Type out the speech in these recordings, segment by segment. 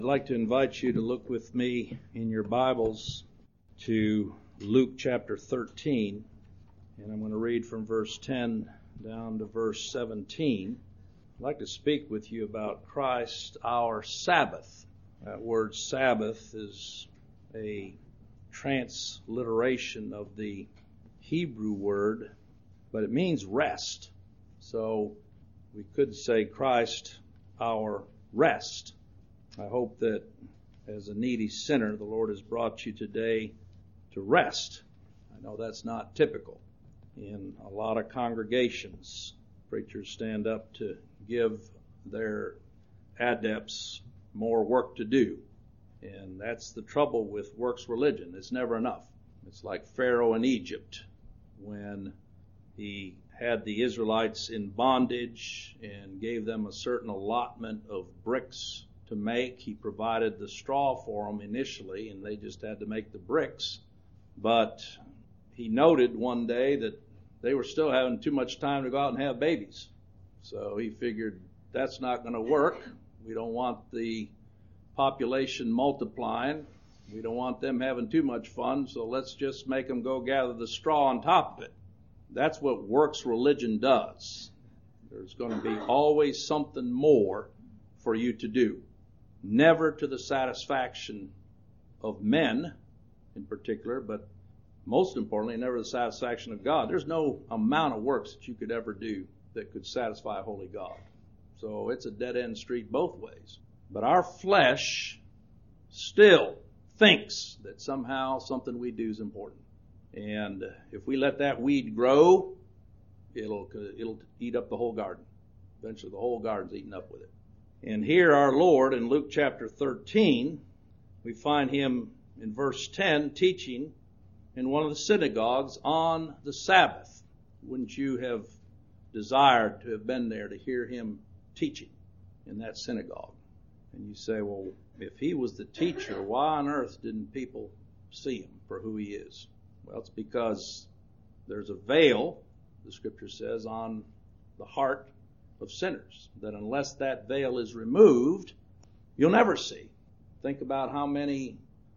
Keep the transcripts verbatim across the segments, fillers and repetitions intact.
I'd like to invite you to look with me in your Bibles to Luke chapter thirteen, and I'm going to read from verse ten down to verse seventeen. I'd like to speak with you about Christ, our Sabbath. That word Sabbath is a transliteration of the Hebrew word, but it means rest. So we could say Christ, our rest. I hope that as a needy sinner, the Lord has brought you today to rest. I know that's not typical in a lot of congregations. Preachers stand up to give their adepts more work to do. And that's the trouble with works religion. It's never enough. It's like Pharaoh in Egypt when he had the Israelites in bondage and gave them a certain allotment of bricks to make. He provided the straw for them initially, and they just had to make the bricks. But he noted one day that they were still having too much time to go out and have babies. So he figured that's not going to work. We don't want the population multiplying. We don't want them having too much fun, so let's just make them go gather the straw on top of it. That's what works religion does. There's going to be always something more for you to do. Never to the satisfaction of men in particular, but most importantly, never the satisfaction of God. There's no amount of works that you could ever do that could satisfy a holy God. So it's a dead-end street both ways. But our flesh still thinks that somehow something we do is important. And if we let that weed grow, it'll it'll eat up the whole garden. Eventually the whole garden's eaten up with it. And here our Lord in Luke chapter thirteen, we find him in verse ten teaching in one of the synagogues on the Sabbath. Wouldn't you have desired to have been there to hear him teaching in that synagogue? And you say, well, if he was the teacher, why on earth didn't people see him for who he is? Well, it's because there's a veil, the scripture says, on the heart of sinners, that unless that veil is removed, you'll never see. Think about how many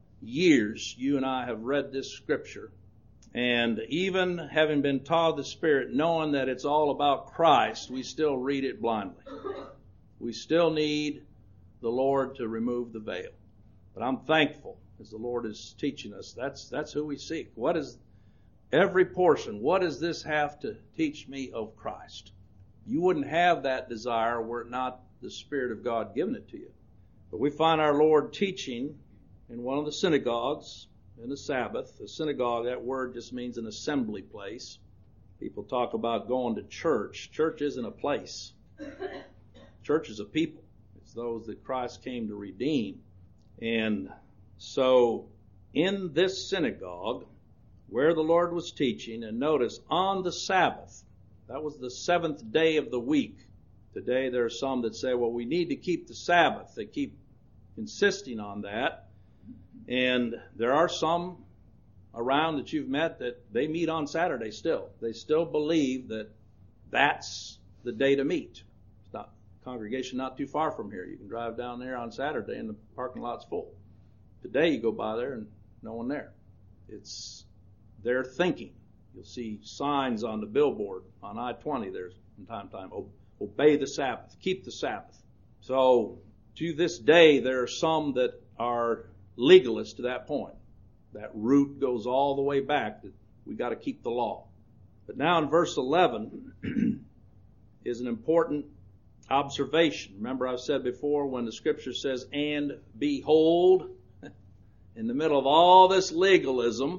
years you and I have read this scripture, and even having been taught of the Spirit, knowing that it's all about Christ, we still read it blindly. We still need the Lord to remove the veil. But I'm thankful as the Lord is teaching us. That's that's who we seek. What is every portion? What does this have to teach me of Christ? You wouldn't have that desire were it not the Spirit of God giving it to you. But we find our Lord teaching in one of the synagogues in the Sabbath. A synagogue, that word just means an assembly place. People talk about going to church. Church isn't a place. Church is a people. It's those that Christ came to redeem. And so in this synagogue where the Lord was teaching, and notice on the Sabbath, that was the seventh day of the week. Today there are some that say, well, we need to keep the Sabbath. They keep insisting on that. And there are some around that you've met that they meet on Saturday still. They still believe that that's the day to meet. It's not congregation not too far from here. You can drive down there on Saturday and the parking lot's full. Today you go by there and no one there. It's their thinking. You'll see signs on the billboard on I twenty there from time to time. Obey the Sabbath. Keep the Sabbath. So to this day there are some that are legalists to that point. That root goes all the way back that we got to keep the law. But now in verse eleven is an important observation. Remember I've said before when the scripture says, and behold, in the middle of all this legalism,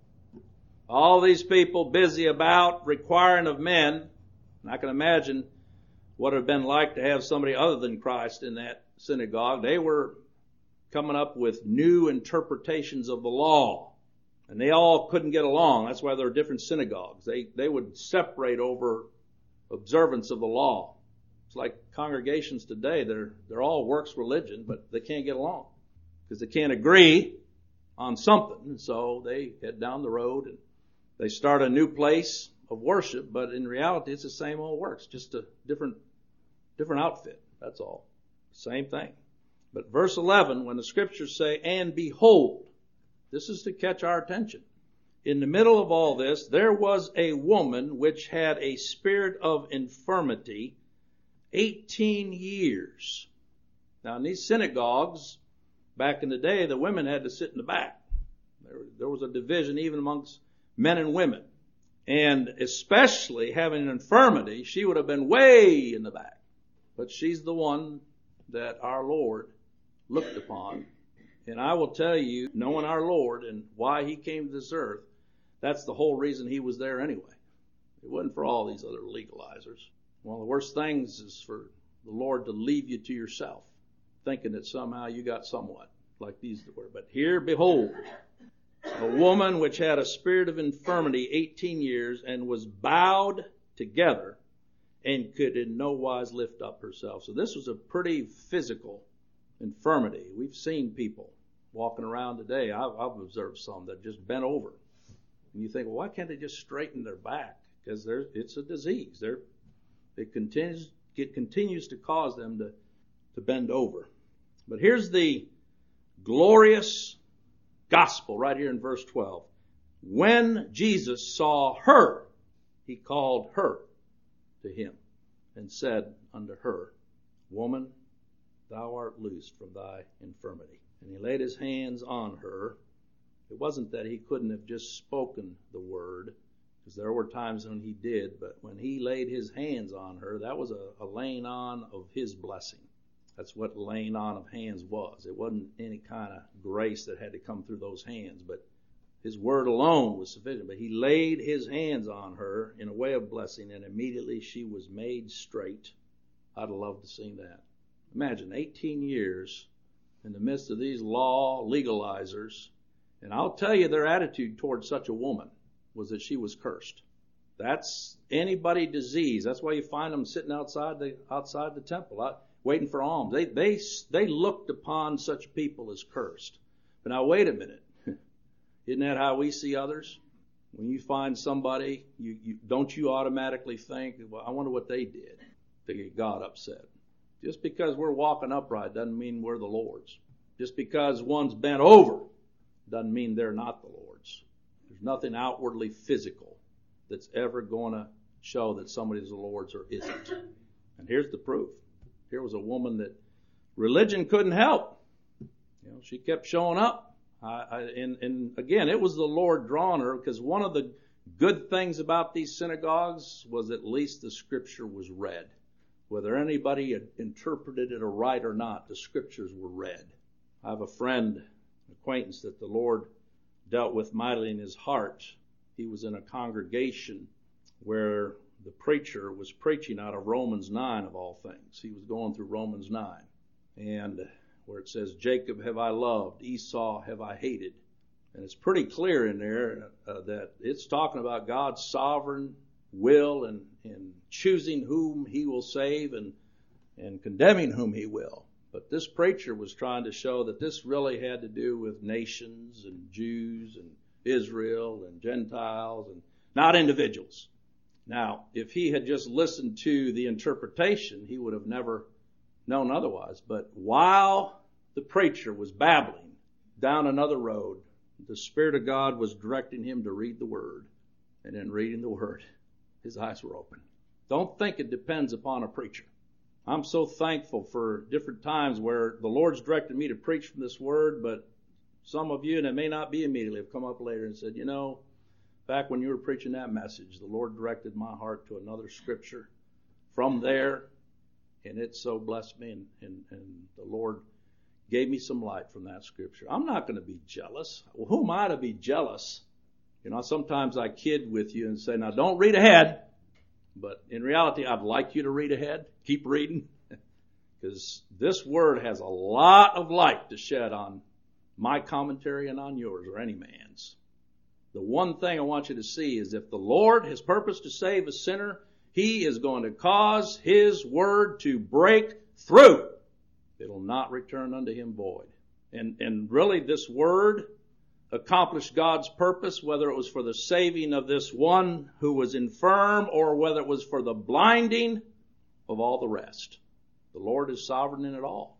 all these people busy about requiring of men, and I can imagine what it would have been like to have somebody other than Christ in that synagogue. They were coming up with new interpretations of the law, and they all couldn't get along. That's why there were different synagogues. They they would separate over observance of the law. It's like congregations today. They're they're all works religion, but they can't get along because they can't agree on something. And so they head down the road and they start a new place of worship, but in reality it's the same old works, just a different different outfit. That's all. Same thing. But verse eleven, when the scriptures say, and behold, this is to catch our attention. In the middle of all this, there was a woman which had a spirit of infirmity eighteen years. Now in these synagogues, back in the day, the women had to sit in the back. There, there was a division even amongst men and women. And especially having an infirmity, she would have been way in the back. But she's the one that our Lord looked upon. And I will tell you, knowing our Lord and why he came to this earth, that's the whole reason he was there anyway. It wasn't for all these other legalizers. One of the worst things is for the Lord to leave you to yourself, thinking that somehow you got somewhat like these were. But here, behold, a woman which had a spirit of infirmity eighteen years and was bowed together and could in no wise lift up herself. So this was a pretty physical infirmity. We've seen people walking around today. I've, I've observed some that just bent over. And you think, well, why can't they just straighten their back? Because it's a disease. They're, it continues, it continues to cause them to, to bend over. But here's the glorious gospel right here in verse twelve. When Jesus saw her, he called her to him and said unto her, Woman, thou art loosed from thy infirmity. And he laid his hands on her. It wasn't that he couldn't have just spoken the word, because there were times when he did, but when he laid his hands on her, that was a, a laying on of his blessing. That's what laying on of hands was. It wasn't any kind of grace that had to come through those hands, but his word alone was sufficient. But he laid his hands on her in a way of blessing, and immediately she was made straight. I'd love to see that. Imagine eighteen years in the midst of these law legalizers, and I'll tell you their attitude towards such a woman was that she was cursed. That's anybody disease. That's why you find them sitting outside the outside the temple, out, waiting for alms. They they they looked upon such people as cursed. But now wait a minute, isn't that how we see others? When you find somebody, you, you don't you automatically think, well, I wonder what they did to get God upset. Just because we're walking upright doesn't mean we're the Lord's. Just because one's bent over doesn't mean they're not the Lord's. There's nothing outwardly physical that's ever going to show that somebody's the Lord's or isn't. And here's the proof. Here was a woman that religion couldn't help. You know, she kept showing up. I, I, and, and again, it was the Lord drawing her, because one of the good things about these synagogues was at least the scripture was read. Whether anybody had interpreted it right or not, the scriptures were read. I have a friend, an acquaintance that the Lord dealt with mightily in his heart. He was in a congregation where the preacher was preaching out of Romans nine of all things. He was going through Romans nine, and where it says, Jacob have I loved, Esau have I hated. And it's pretty clear in there uh, that it's talking about God's sovereign will and, and choosing whom he will save and, and condemning whom he will. But this preacher was trying to show that this really had to do with nations and Jews and Israel and Gentiles and not individuals. Now, if he had just listened to the interpretation, he would have never known otherwise. But while the preacher was babbling down another road, the Spirit of God was directing him to read the Word. And in reading the Word, his eyes were open. Don't think it depends upon a preacher. I'm so thankful for different times where the Lord's directed me to preach from this Word, but some of you, and it may not be immediately, have come up later and said, you know, back when you were preaching that message, the Lord directed my heart to another scripture from there, and it so blessed me, and, and, and the Lord gave me some light from that scripture. I'm not going to be jealous. Well, who am I to be jealous? You know, sometimes I kid with you and say, now don't read ahead. But in reality, I'd like you to read ahead. Keep reading. Because this word has a lot of light to shed on my commentary and on yours or any man's. The one thing I want you to see is if the Lord has purposed to save a sinner, he is going to cause his word to break through. It'll not return unto him void. And, and really this word accomplished God's purpose, whether it was for the saving of this one who was infirm or whether it was for the blinding of all the rest. The Lord is sovereign in it all.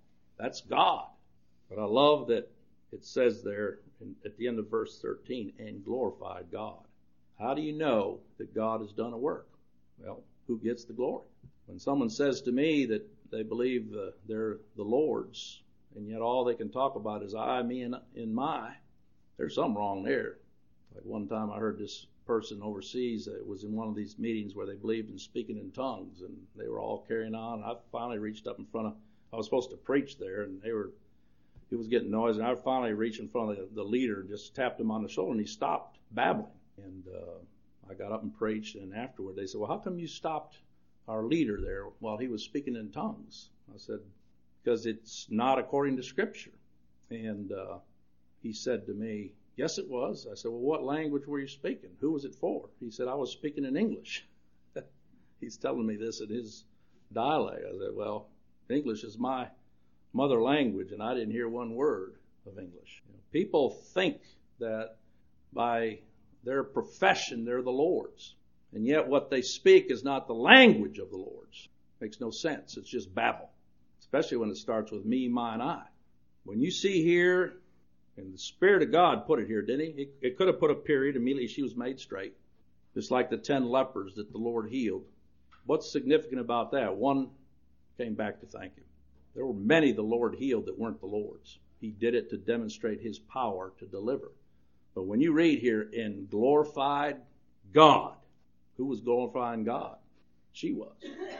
That's God. But I love that it says there in, at the end of verse thirteen, and glorified God. How do you know that God has done a work? Well, who gets the glory? When someone says to me that they believe uh, they're the Lord's, and yet all they can talk about is I, me, and, and my, there's something wrong there. Like one time I heard this person overseas that was in one of these meetings where they believed in speaking in tongues, and they were all carrying on. I finally reached up in front of, I was supposed to preach there, and they were, he was getting noisy, and I finally reached in front of the, the leader and just tapped him on the shoulder, and he stopped babbling. And uh, I got up and preached, and afterward they said, well, how come you stopped our leader there while he was speaking in tongues? I said, because it's not according to Scripture. And uh, he said to me, yes, it was. I said, well, what language were you speaking? Who was it for? He said, I was speaking in English. He's telling me this in his dialect. I said, well, English is my mother language, and I didn't hear one word of English. You know, people think that by their profession, they're the Lord's. And yet what they speak is not the language of the Lord's. Makes no sense. It's just babble, especially when it starts with me, mine, I. When you see here, and the Spirit of God put it here, didn't he? It, it could have put a period. Immediately she was made straight. Just like the ten lepers that the Lord healed. What's significant about that? One came back to thank him. There were many the Lord healed that weren't the Lord's. He did it to demonstrate his power to deliver. But when you read here, in glorified God, who was glorifying God? She was.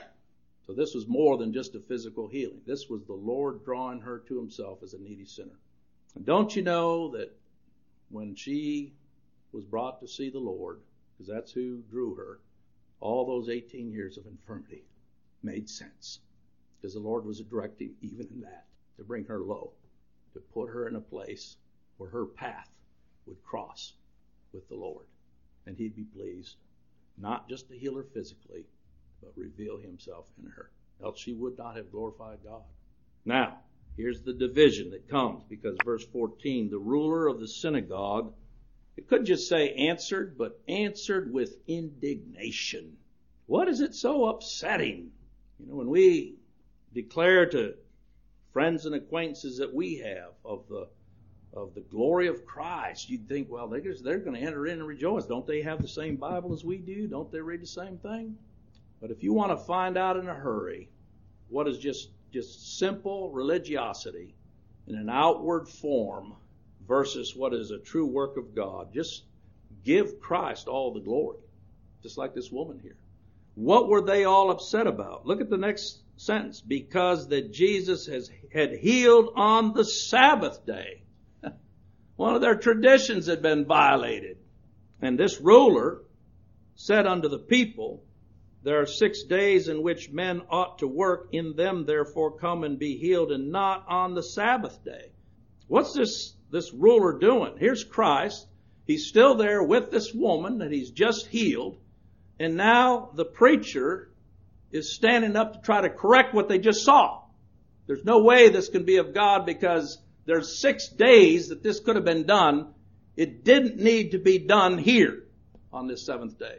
So this was more than just a physical healing. This was the Lord drawing her to himself as a needy sinner. And don't you know that when she was brought to see the Lord, because that's who drew her, all those eighteen years of infirmity made sense. Because the Lord was directing even in that to bring her low, to put her in a place where her path would cross with the Lord. And he'd be pleased not just to heal her physically, but reveal himself in her. Else she would not have glorified God. Now, here's the division that comes, because verse fourteen, the ruler of the synagogue, it could just say answered, but answered with indignation. What is it so upsetting? You know, when we declare to friends and acquaintances that we have of the of the glory of Christ, you'd think, well, they're, just, they're going to enter in and rejoice. Don't they have the same Bible as we do? Don't they read the same thing? But if you want to find out in a hurry what is just, just simple religiosity in an outward form versus what is a true work of God, just give Christ all the glory, just like this woman here. What were they all upset about? Look at the next sentence. Because that Jesus has had healed on the Sabbath day. One of their traditions had been violated. And this ruler said unto the people, there are six days in which men ought to work. In them therefore come and be healed, and not on the Sabbath day. What's this, this ruler doing? Here's Christ. He's still there with this woman that he's just healed. And now the preacher is standing up to try to correct what they just saw. There's no way this can be of God, because there's six days that this could have been done. It didn't need to be done here on this seventh day.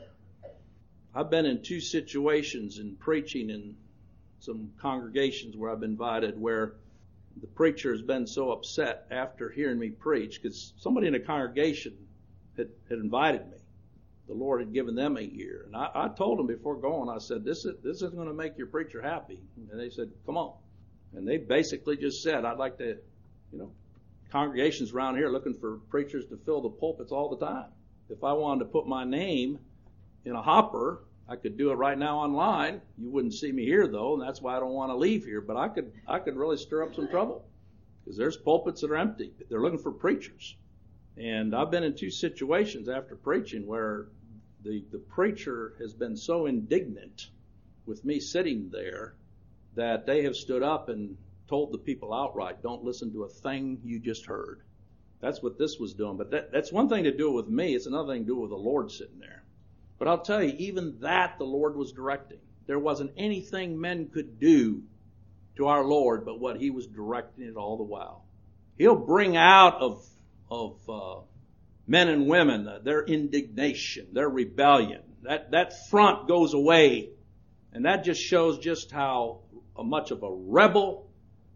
I've been in two situations in preaching in some congregations where I've been invited, where the preacher has been so upset after hearing me preach, because somebody in a congregation had, had invited me. The Lord had given them a year. And I, I told them before going, I said, this, is, this isn't going to make your preacher happy. And they said, come on. And they basically just said, I'd like to, you know, congregations around here looking for preachers to fill the pulpits all the time. If I wanted to put my name in a hopper, I could do it right now online. You wouldn't see me here, though, and that's why I don't want to leave here. But I could I could really stir up some trouble, because there's pulpits that are empty. They're looking for preachers. And I've been in two situations after preaching where the, the preacher has been so indignant with me sitting there that they have stood up and told the people outright, don't listen to a thing you just heard. That's what this was doing. But that, that's one thing to do it with me. It's another thing to do it with the Lord sitting there. But I'll tell you, even that the Lord was directing. There wasn't anything men could do to our Lord but what he was directing it all the while. He'll bring out of, of uh, men and women uh, their indignation, their rebellion. That, that front goes away. And that just shows just how much of a rebel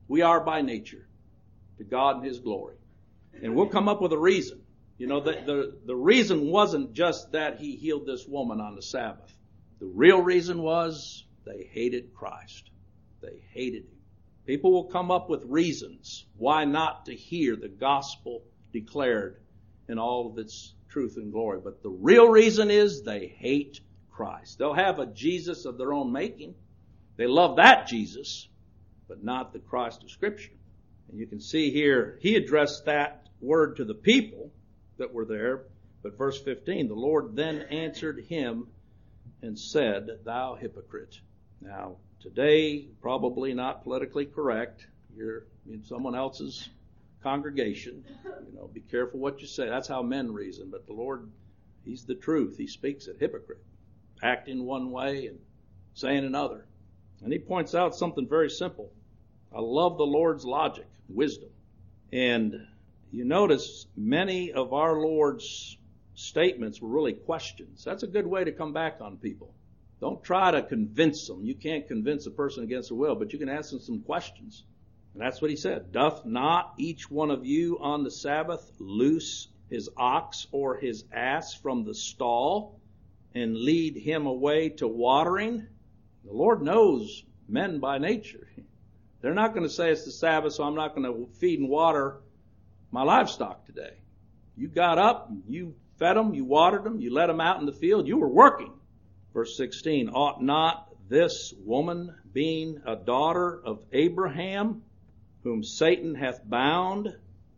We are by nature to God and His glory. And we'll come up with a reason. You know, the, the, the reason wasn't just that He healed this woman on the Sabbath. The real reason was they hated Christ. They hated Him. People will come up with reasons why not to hear the gospel declared in all of its truth and glory. But the real reason is they hate Christ. They'll have a Jesus of their own making. They love that Jesus, but not the Christ of Scripture. And you can see here, He addressed that word to the people that were there. But verse fifteen, the Lord then answered him and said, Thou hypocrite. Now, today, probably not politically correct. You're in someone else's congregation. You know, be careful what you say. That's how men reason. But the Lord, He's the truth. He speaks it. Hypocrite. Acting one way and saying another. And He points out something very simple. I love the Lord's logic, wisdom. And you notice many of our Lord's statements were really questions. That's a good way to come back on people. Don't try to convince them. You can't convince a person against their will, but you can ask them some questions. And that's what He said. Doth not each one of you on the Sabbath loose his ox or his ass from the stall and lead him away to watering? The Lord knows men by nature. They're not going to say it's the Sabbath, so I'm not going to feed and water my livestock today. You got up, you fed them, you watered them, you let them out in the field, you were working. Verse sixteen, ought not this woman, being a daughter of Abraham, whom Satan hath bound,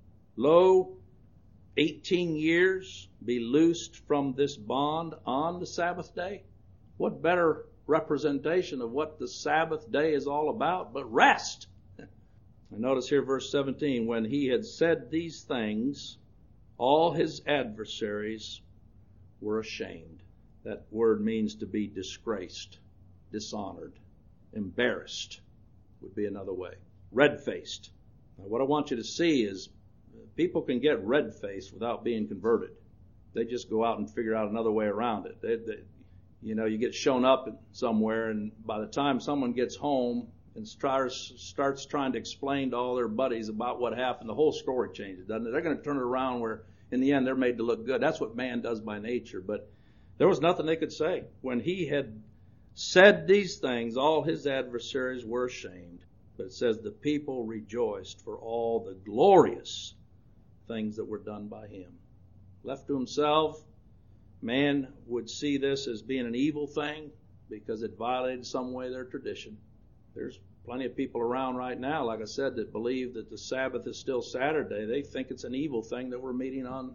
lo, eighteen years, be loosed from this bond on the Sabbath day? What better representation of what the Sabbath day is all about but rest? And notice here verse seventeen, when he had said these things, all his adversaries were ashamed. That word means to be disgraced, dishonored, embarrassed would be another way. Red-faced. Now, what I want you to see is people can get red-faced without being converted. They just go out and figure out another way around it. They, they, you know, you get shown up somewhere, and by the time someone gets home and starts, starts trying to explain to all their buddies about what happened, the whole story changes, doesn't it? They're going to turn it around where, in the end, they're made to look good. That's what man does by nature. But there was nothing they could say. When he had said these things, all his adversaries were ashamed. But it says the people rejoiced for all the glorious things that were done by him. Left to himself, man would see this as being an evil thing because it violated some way their tradition. There's plenty of people around right now, like I said, that believe that the Sabbath is still Saturday. They think it's an evil thing that we're meeting on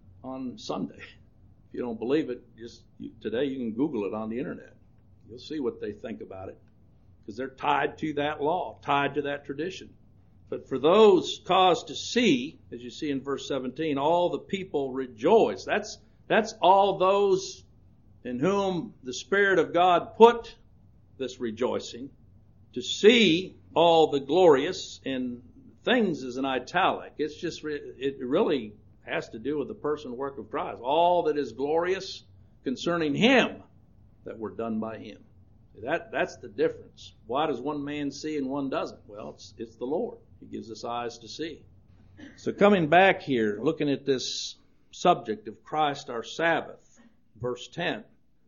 on Sunday. If you don't believe it, just you, today you can Google it on the internet. You'll see what they think about it because they're tied to that law, tied to that tradition. But for those caused to see, as you see in verse seventeen, all the people rejoice. That's that's all those in whom the Spirit of God put this rejoicing. To see all the glorious, in things is an italic. It's just, it really has to do with the person and work of Christ. All that is glorious concerning Him that were done by Him. That, that's the difference. Why does one man see and one doesn't? Well, it's, it's the Lord. He gives us eyes to see. So coming back here, looking at this subject of Christ our Sabbath, verse ten.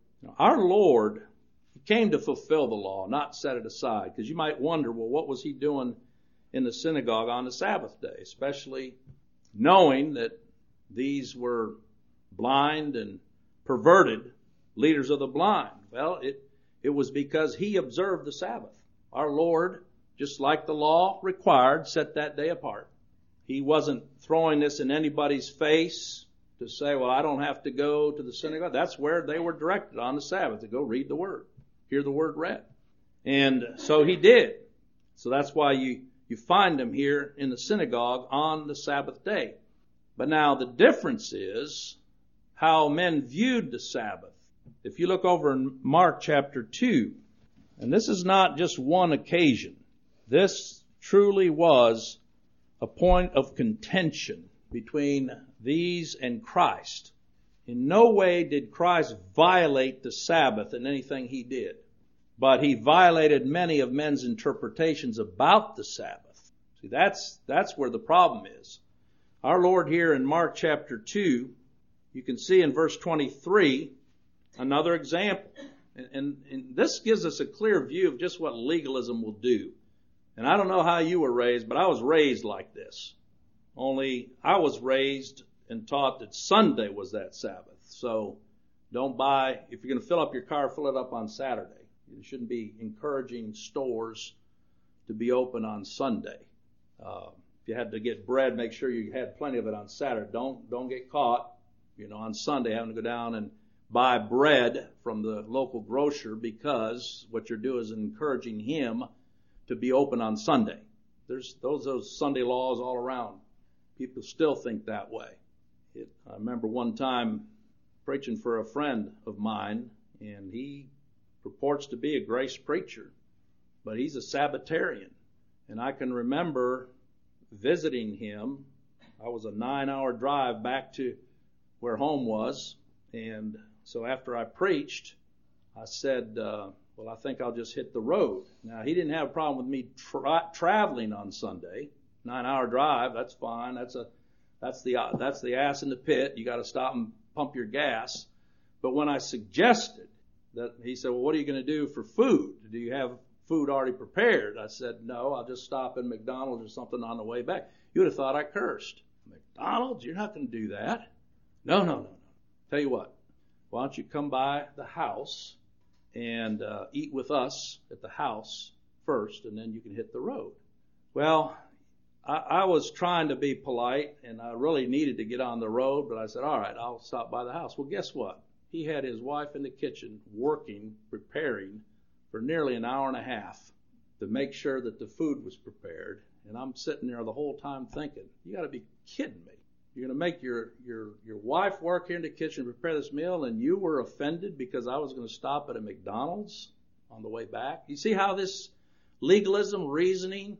Our Lord came to fulfill the law, not set it aside. Because you might wonder, well, what was He doing in the synagogue on the Sabbath day? Especially knowing that these were blind and perverted leaders of the blind. Well, it, it was because He observed the Sabbath. Our Lord, just like the law required, set that day apart. He wasn't throwing this in anybody's face to say, well, I don't have to go to the synagogue. That's where they were directed on the Sabbath, to go read the Word, hear the Word read. And so He did. So that's why you, you find Him here in the synagogue on the Sabbath day. But now the difference is how men viewed the Sabbath. If you look over in Mark chapter two, and this is not just one occasion. This truly was a point of contention between these and Christ. In no way did Christ violate the Sabbath in anything He did. But He violated many of men's interpretations about the Sabbath. See, that's, that's where the problem is. Our Lord here in Mark chapter two, you can see in verse twenty-three, another example. And, and, and this gives us a clear view of just what legalism will do. And I don't know how you were raised, but I was raised like this. Only I was raised and taught that Sunday was that Sabbath. So don't buy, if you're going to fill up your car, fill it up on Saturday. You shouldn't be encouraging stores to be open on Sunday. Uh, if you had to get bread, make sure you had plenty of it on Saturday. Don't, don't get caught, you know, on Sunday having to go down and buy bread from the local grocer, because what you're doing is encouraging him to be open on Sunday. There's those, those Sunday laws all around. People still think that way. It, I remember one time preaching for a friend of mine, and he purports to be a grace preacher, but he's a Sabbatarian. And I can remember visiting him. I was a nine-hour drive back to where home was, and so after I preached, I said, uh, well, I think I'll just hit the road. Now, he didn't have a problem with me tra- traveling on Sunday. Nine-hour drive, that's fine. That's a that's the uh, that's the ass in the pit. You got to stop and pump your gas. But when I suggested that, he said, well, what are you going to do for food? Do you have food already prepared? I said, no, I'll just stop in McDonald's or something on the way back. You would have thought I cursed. McDonald's? You're not going to do that. No, no, no, no. Tell you what, why don't you come by the house and uh, eat with us at the house first, and then you can hit the road. Well, I, I was trying to be polite, and I really needed to get on the road, but I said, all right, I'll stop by the house. Well, guess what? He had his wife in the kitchen working, preparing for nearly an hour and a half to make sure that the food was prepared. And I'm sitting there the whole time thinking, you got to be kidding me. You're going to make your, your, your wife work here in the kitchen and prepare this meal, and you were offended because I was going to stop at a McDonald's on the way back? You see how this legalism reasoning?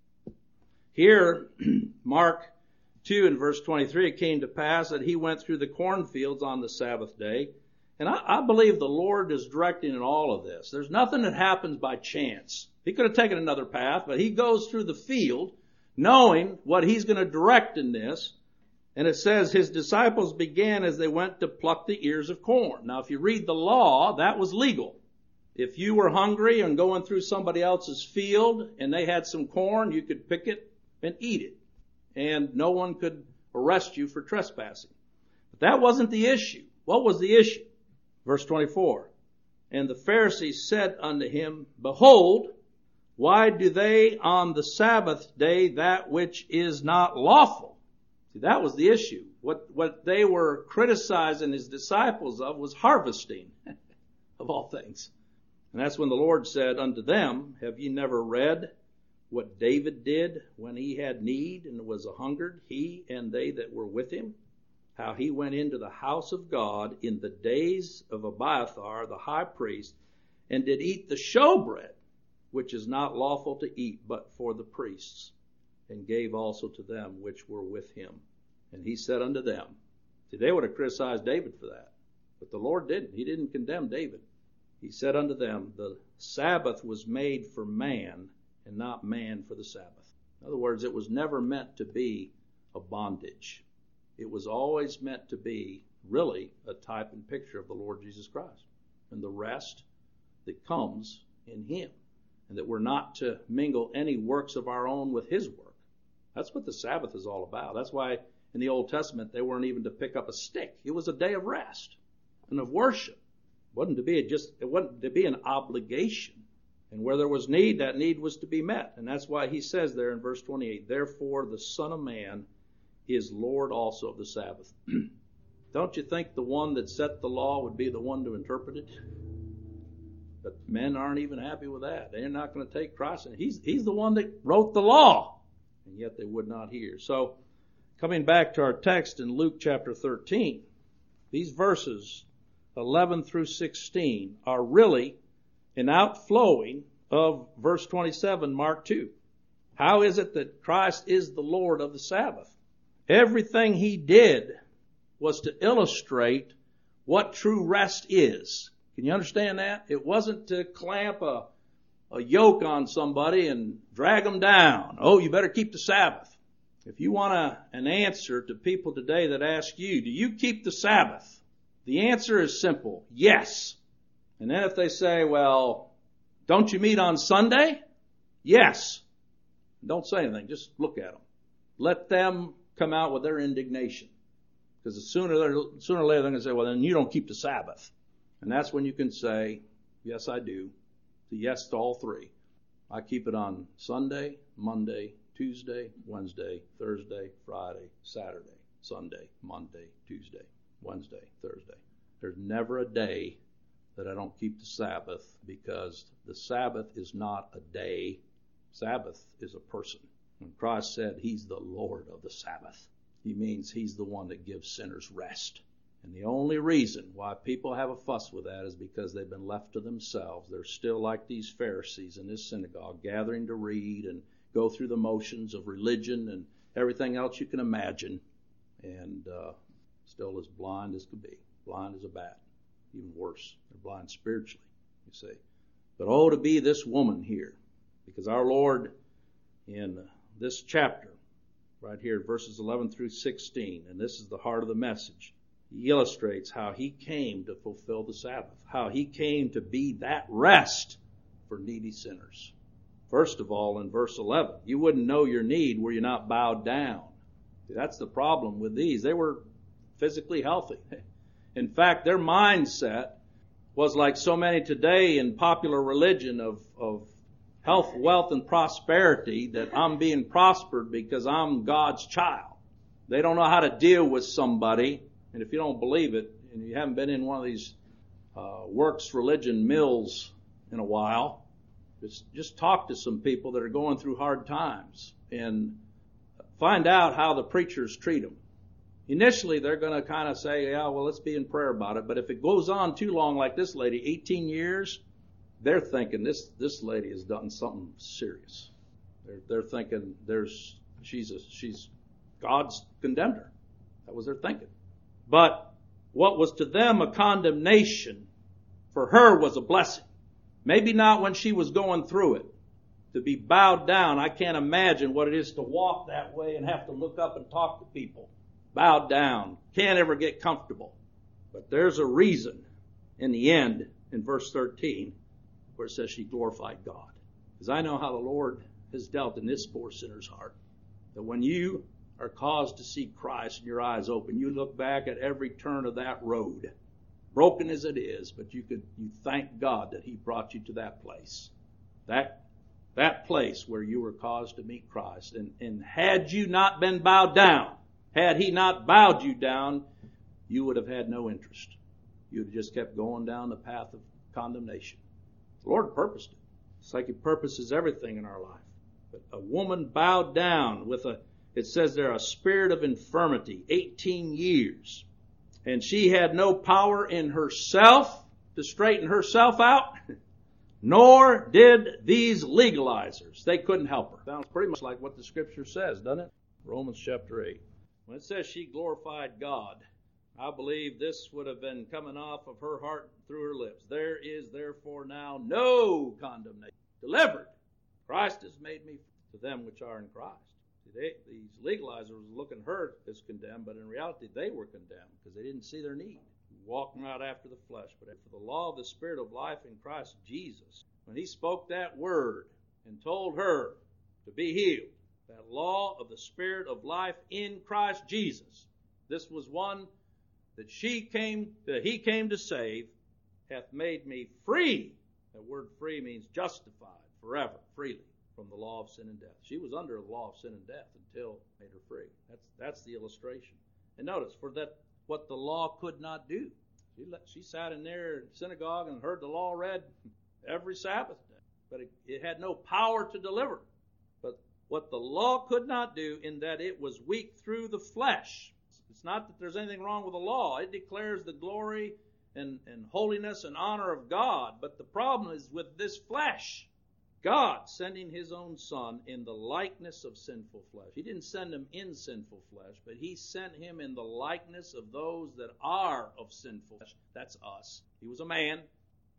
Here, Mark two and verse twenty-three, it came to pass that he went through the cornfields on the Sabbath day. And I, I believe the Lord is directing in all of this. There's nothing that happens by chance. He could have taken another path, but he goes through the field knowing what he's going to direct in this. And it says his disciples began as they went to pluck the ears of corn. Now, if you read the law, that was legal. If you were hungry and going through somebody else's field and they had some corn, you could pick it and eat it. And no one could arrest you for trespassing. But that wasn't the issue. What was the issue? Verse twenty-four. And the Pharisees said unto him, behold, why do they on the Sabbath day that which is not lawful? See, that was the issue. What, what they were criticizing his disciples of was harvesting, of all things. And that's when the Lord said unto them, have ye never read what David did when he had need and was a hungered, he and they that were with him? How he went into the house of God in the days of Abiathar the high priest, and did eat the showbread, which is not lawful to eat but for the priests, and gave also to them which were with him. And he said unto them, see, they would have criticized David for that, but the Lord didn't. He didn't condemn David. He said unto them, the Sabbath was made for man, and not man for the Sabbath. In other words, it was never meant to be a bondage. It was always meant to be really a type and picture of the Lord Jesus Christ and the rest that comes in him, and that we're not to mingle any works of our own with his work. That's what the Sabbath is all about. That's why in the Old Testament they weren't even to pick up a stick. It was a day of rest and of worship. It wasn't to be a just it wasn't to be an obligation. And where there was need, that need was to be met. And that's why he says there in verse twenty-eight, therefore the Son of Man is Lord also of the Sabbath. Don't you think the one that set the law would be the one to interpret it? But men aren't even happy with that. They're not going to take Christ. And he's, he's the one that wrote the law. And yet they would not hear. So coming back to our text in Luke chapter thirteen, these verses eleven through sixteen are really an outflowing of verse twenty-seven, Mark two. How is it that Christ is the Lord of the Sabbath? Everything he did was to illustrate what true rest is. Can you understand that? It wasn't to clamp a, a yoke on somebody and drag them down. Oh, you better keep the Sabbath. If you want a, an answer to people today that ask you, do you keep the Sabbath? The answer is simple, yes. And then if they say, well, don't you meet on Sunday? Yes. Don't say anything, just look at them. Let them come out with their indignation. Because sooner, sooner or later they're going to say, well, then you don't keep the Sabbath. And that's when you can say, yes, I do. The yes to all three. I keep it on Sunday, Monday, Tuesday, Wednesday, Thursday, Friday, Saturday, Sunday, Monday, Tuesday, Wednesday, Thursday. There's never a day that I don't keep the Sabbath, because the Sabbath is not a day. Sabbath is a person. When Christ said he's the Lord of the Sabbath, he means he's the one that gives sinners rest. And the only reason why people have a fuss with that is because they've been left to themselves. They're still like these Pharisees in this synagogue, gathering to read and go through the motions of religion and everything else you can imagine, and uh, still as blind as could be, blind as a bat, even worse. They're blind spiritually, you see. But oh, to be this woman here, because our Lord in this chapter, right here, verses eleven through sixteen, and this is the heart of the message, he illustrates how he came to fulfill the Sabbath, how he came to be that rest for needy sinners. First of all, in verse eleven, you wouldn't know your need were you not bowed down. That's the problem with these. They were physically healthy. In fact, their mindset was like so many today in popular religion of, of health, wealth, and prosperity, that I'm being prospered because I'm God's child. They don't know how to deal with somebody. And if you don't believe it, and you haven't been in one of these uh, works religion mills in a while, just, just talk to some people that are going through hard times and find out how the preachers treat them. Initially, they're going to kind of say, yeah, well, let's be in prayer about it. But if it goes on too long, like this lady, eighteen years, they're thinking this this lady has done something serious. They're, they're thinking there's she's a, she's God's condemned her. That was their thinking. But what was to them a condemnation, for her was a blessing. Maybe not when she was going through it. To be bowed down, I can't imagine what it is to walk that way and have to look up and talk to people. Bowed down. Can't ever get comfortable. But there's a reason in the end, in verse thirteen, where it says she glorified God. Because I know how the Lord has dealt in this poor sinner's heart. That when you are caused to see Christ and your eyes open, you look back at every turn of that road, broken as it is, but you could you thank God that he brought you to that place. That that place where you were caused to meet Christ. And, and had you not been bowed down, had he not bowed you down, you would have had no interest. You would have just kept going down the path of condemnation. The Lord purposed it. It's like he purposes everything in our life. But a woman bowed down with a, it says there, a spirit of infirmity, eighteen years. And she had no power in herself to straighten herself out, nor did these legalizers. They couldn't help her. Sounds pretty much like what the Scripture says, doesn't it? Romans chapter eight. When it says she glorified God, I believe this would have been coming off of her heart through her lips. There is therefore now no condemnation. Delivered. Christ has made me to them which are in Christ. See, they, these legalizers were looking at her as condemned, but in reality they were condemned because they didn't see their need. Walking out after the flesh. But for the law of the Spirit of life in Christ Jesus, when he spoke that word and told her to be healed, that law of the Spirit of life in Christ Jesus, this was one that she came, that he came to save, hath made me free. That word free means justified forever, freely, from the law of sin and death. She was under the law of sin and death until it made her free. That's that's the illustration. And notice, for that what the law could not do. She let, she sat in there in synagogue and heard the law read every Sabbath day, but it, it had no power to deliver. But what the law could not do, in that it was weak through the flesh. It's not that there's anything wrong with the law. It declares the glory and, and holiness and honor of God. But the problem is with this flesh. God sending his own Son in the likeness of sinful flesh. He didn't send him in sinful flesh, but he sent him in the likeness of those that are of sinful flesh. That's us. He was a man,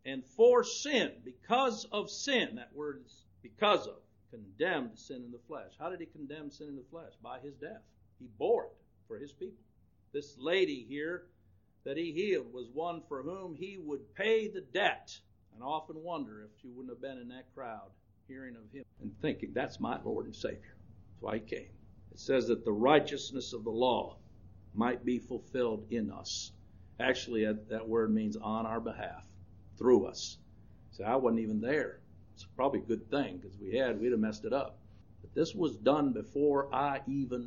And for sin, because of sin, that word is because of, condemned sin in the flesh. How did he condemn sin in the flesh? By his death. He bore it for his people. This lady here that he healed was one for whom he would pay the debt. And I often wonder if she wouldn't have been in that crowd hearing of him and thinking, that's my Lord and Savior. That's why he came. It says that the righteousness of the law might be fulfilled in us. Actually, that word means on our behalf, through us. So I wasn't even there. It's probably a good thing, because if we had, we'd have messed it up. But this was done before I even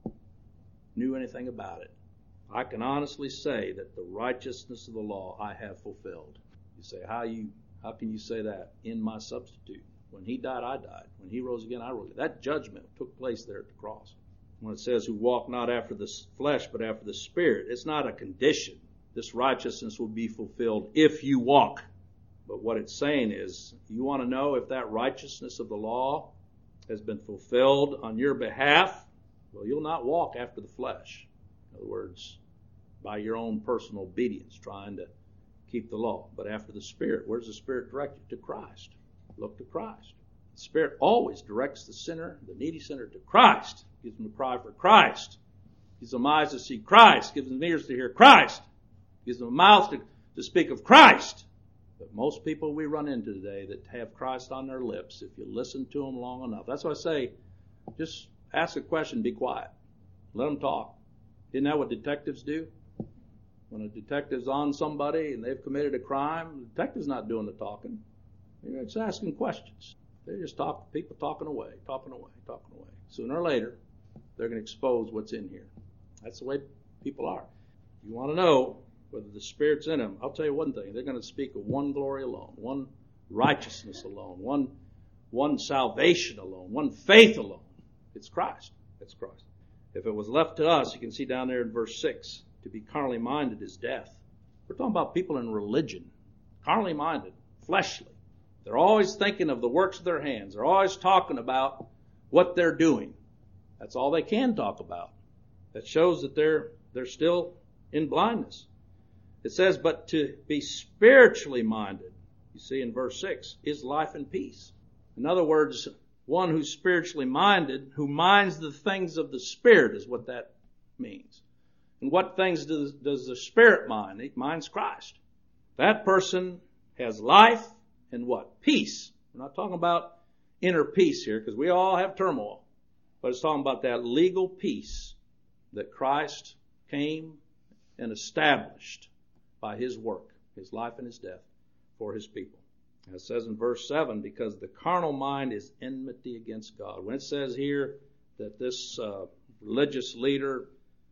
knew anything about it. I can honestly say that the righteousness of the law I have fulfilled. You say, how you how can you say that? In my substitute. When he died, I died. When he rose again, I rose again. That judgment took place there at the cross. When it says, who walk not after the flesh, but after the Spirit, it's not a condition. This righteousness will be fulfilled if you walk. But what it's saying is, you want to know if that righteousness of the law has been fulfilled on your behalf? Well, you'll not walk after the flesh. In other words, by your own personal obedience, trying to keep the law. But after the Spirit, where does the Spirit direct you? To Christ. Look to Christ. The Spirit always directs the sinner, the needy sinner, to Christ. Gives them a cry for Christ. Gives them eyes to see Christ. Gives them ears to hear Christ. Gives them a mouth to, to speak of Christ. But most people we run into today that have Christ on their lips, if you listen to them long enough, that's why I say, just ask a question, be quiet. Let them talk. Isn't that what detectives do? When a detective's on somebody and they've committed a crime, the detective's not doing the talking. They're just asking questions. They're just talking, people talking away, talking away, talking away. Sooner or later, they're going to expose what's in here. That's the way people are. You want to know whether the Spirit's in them, I'll tell you one thing. They're going to speak of one glory alone, one righteousness alone, one, one salvation alone, one faith alone. It's Christ. It's Christ. If it was left to us, you can see down there in verse six, to be carnally minded is death. We're talking about people in religion, carnally minded, fleshly. They're always thinking of the works of their hands. They're always talking about what they're doing. That's all they can talk about. That shows that they're they're still in blindness. It says, but to be spiritually minded, you see in verse six, is life and peace. In other words, one who's spiritually minded, who minds the things of the Spirit, is what that means. And what things does, does the Spirit mind? It minds Christ. That person has life and what? Peace. We're not talking about inner peace here, because we all have turmoil. But it's talking about that legal peace that Christ came and established by his work, his life and his death for his people. It says in verse seven, because the carnal mind is enmity against God. When it says here that this uh, religious leader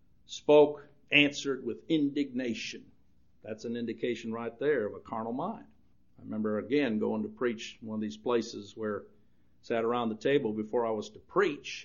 spoke, answered with indignation, that's an indication right there of a carnal mind. I remember again going to preach one of these places where I sat around the table before I was to preach,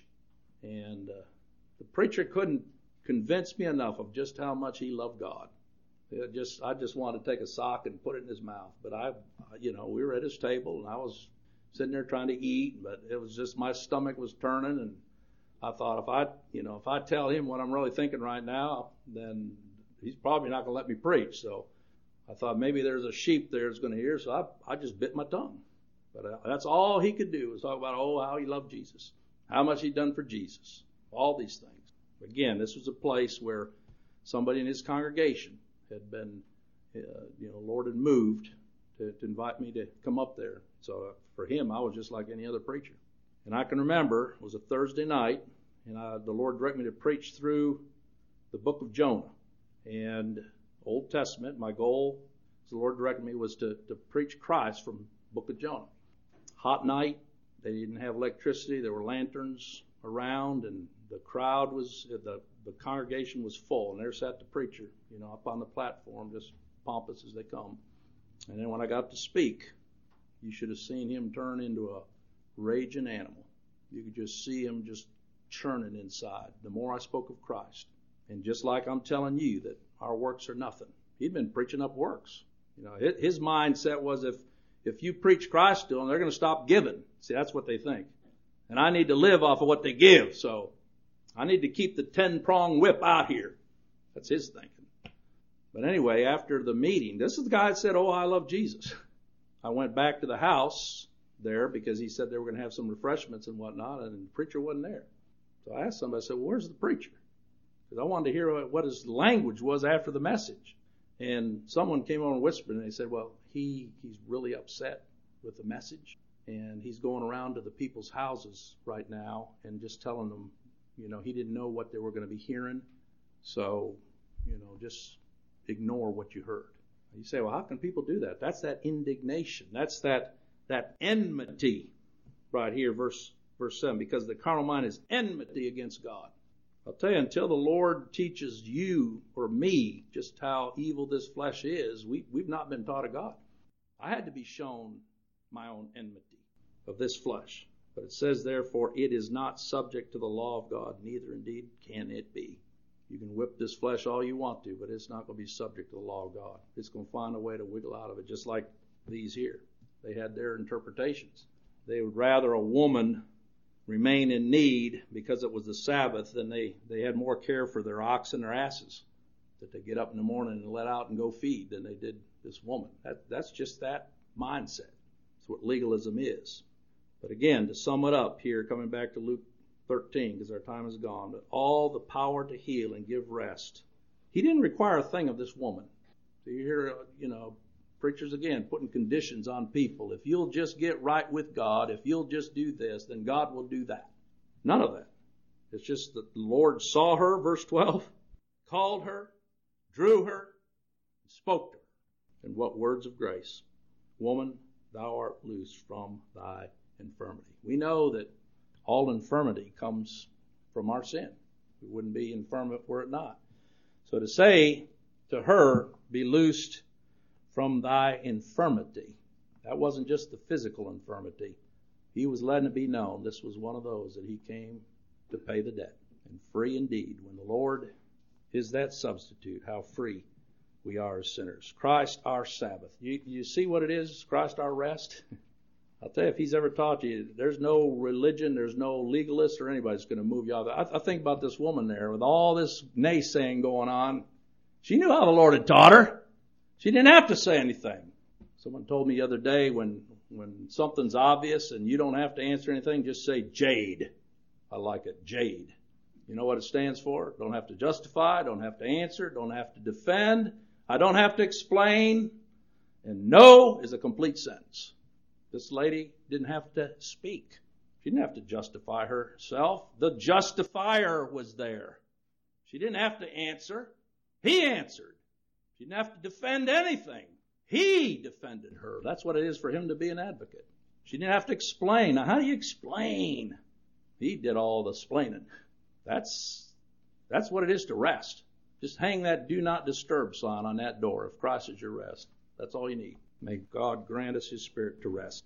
and uh, the preacher couldn't convince me enough of just how much he loved God. It just, I just wanted to take a sock and put it in his mouth. But I, you know, we were at his table and I was sitting there trying to eat, but it was just my stomach was turning, and I thought if I, you know, if I tell him what I'm really thinking right now, then he's probably not going to let me preach. So I thought maybe there's a sheep there that's going to hear, so I, I just bit my tongue. But uh, that's all he could do was talk about, oh, how he loved Jesus, how much he'd done for Jesus, all these things. Again, this was a place where somebody in his congregation had been, uh, you know, Lord had moved to, to invite me to come up there. So uh, for him, I was just like any other preacher. And I can remember it was a Thursday night, and I, the Lord directed me to preach through the book of Jonah. And Old Testament, my goal, as the Lord directed me, was to, to preach Christ from the book of Jonah. Hot night, they didn't have electricity, there were lanterns around, and the crowd was, the, the congregation was full, and there sat the preacher, you know, up on the platform, just pompous as they come. And then when I got to speak, you should have seen him turn into a raging animal. You could just see him just churning inside. The more I spoke of Christ. And just like I'm telling you that our works are nothing. He'd been preaching up works. You know, his, his mindset was if, if you preach Christ to them, they're going to stop giving. See, that's what they think. And I need to live off of what they give. So I need to keep the ten-prong whip out here. That's his thinking. But anyway, after the meeting, this is the guy that said, oh, I love Jesus. I went back to the house there because he said they were going to have some refreshments and whatnot, and the preacher wasn't there. So I asked somebody, I said, well, where's the preacher? Because I wanted to hear what his language was after the message. And someone came on and whispered, and they said, well, he he's really upset with the message, and he's going around to the people's houses right now and just telling them, you know, he didn't know what they were going to be hearing. So, you know, just ignore what you heard. You say, well, how can people do that? That's that indignation. That's that that enmity right here, verse verse seven, because the carnal mind is enmity against God. I'll tell you, until the Lord teaches you or me just how evil this flesh is, we, we've not been taught of God. I had to be shown my own enmity of this flesh. But it says, therefore, it is not subject to the law of God, neither indeed can it be. You can whip this flesh all you want to, but it's not going to be subject to the law of God. It's going to find a way to wiggle out of it, just like these here. They had their interpretations. They would rather a woman remain in need because it was the Sabbath than they, they had more care for their ox and their asses that they get up in the morning and let out and go feed than they did this woman. That, that's just that mindset. That's what legalism is. But again, to sum it up here, coming back to Luke thirteen, because our time is gone, but all the power to heal and give rest. He didn't require a thing of this woman. So you hear, you know, preachers again putting conditions on people. If you'll just get right with God, if you'll just do this, then God will do that. None of that. It's just that the Lord saw her, verse twelve, called her, drew her, and spoke to her. And what words of grace? Woman, thou art loosed from thy infirmity. We know that all infirmity comes from our sin. We wouldn't be infirm if were it not. So to say to her, be loosed from thy infirmity, that wasn't just the physical infirmity. He was letting it be known this was one of those that he came to pay the debt. And free indeed. When the Lord is that substitute, how free we are as sinners. Christ our Sabbath. You, you see what it is? Christ our rest? I'll tell you, if he's ever taught you, there's no religion, there's no legalist or anybody that's going to move you out of that. I, I think about this woman there with all this naysaying going on. She knew how the Lord had taught her. She didn't have to say anything. Someone told me the other day when, when something's obvious and you don't have to answer anything, just say Jade. I like it, Jade. You know what it stands for? Don't have to justify, don't have to answer, don't have to defend. I don't have to explain. And no is a complete sentence. This lady didn't have to speak. She didn't have to justify herself. The justifier was there. She didn't have to answer. He answered. She didn't have to defend anything. He defended her. That's what it is for him to be an advocate. She didn't have to explain. Now, how do you explain? He did all the explaining. That's, that's what it is to rest. Just hang that do not disturb sign on that door. If Christ is your rest, that's all you need. May God grant us his spirit to rest.